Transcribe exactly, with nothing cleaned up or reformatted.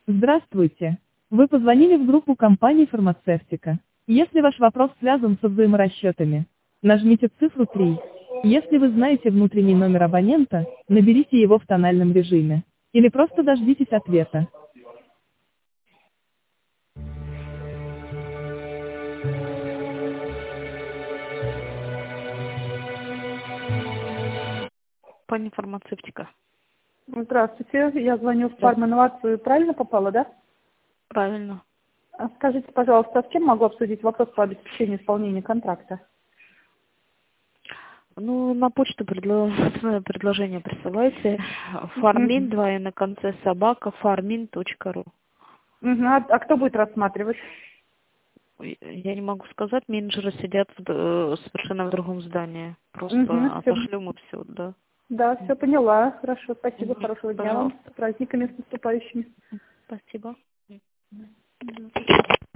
Здравствуйте. Вы позвонили в группу компании «Фармацевтика». Если ваш вопрос связан со взаиморасчетами, нажмите цифру три. Если вы знаете внутренний номер абонента, наберите его в тональном режиме. Или просто дождитесь ответа. Компания «Фармацевтика». Здравствуйте, я звоню в Да, фарм-инновацию, правильно попала, да? правильно. А Скажите, пожалуйста, а с кем могу обсудить вопрос по обеспечению исполнения контракта? Ну, на почту предло- предложение присылайте. Фармин, Мгм. два и на конце собака, фармин точка ру. Мгм. А, а кто будет рассматривать? Я не могу сказать, менеджеры сидят в д- э, совершенно в другом здании. Угу, Просто все. отошлем и все, да. Да, все поняла. Хорошо, спасибо, Мгм. хорошего дня вам. Пожалуйста. С праздниками, с наступающими. Спасибо.